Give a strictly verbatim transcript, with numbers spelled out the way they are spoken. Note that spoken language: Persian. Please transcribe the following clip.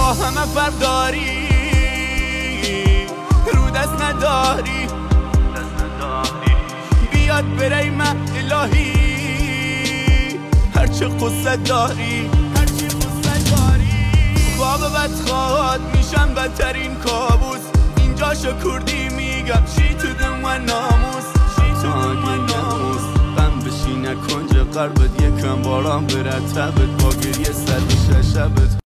با همه فرق داری، رو دست نداری بیاد بری من الهی، هرچه قصه داری هرچی قصه داری. خواب بدخواد میشم بدترین کابوس، اینجا شو کردی میگم شی تو دم و ناموس، شی تو دم و ناموس. غم بشی نکنج قلبت یکم باران بره تبت با گریه سر بشه شبت.